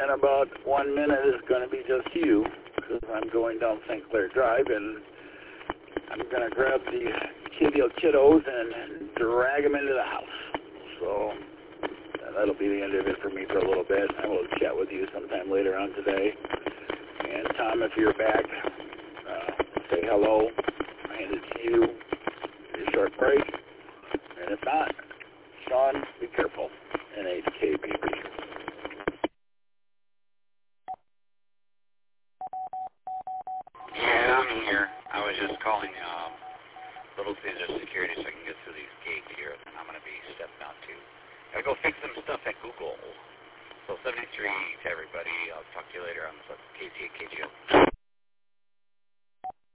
in about 1 minute is going to be just you, because I'm going down St. Clair Drive, and I'm going to grab the kiddos and drag them into the house. So that'll be the end of it for me for a little bit. I will chat with you sometime later on today. And Tom, if you're back, say hello. I hand it to you. A short break. And if not, Sean, be careful. NHKBB. Yeah, I'm here. I was just calling Little Caesar Security so I can get through these gates here. I'm going to be stepping out too. Gotta go fix some stuff at Google. So 73 to everybody. I'll talk to you later on KCKGO.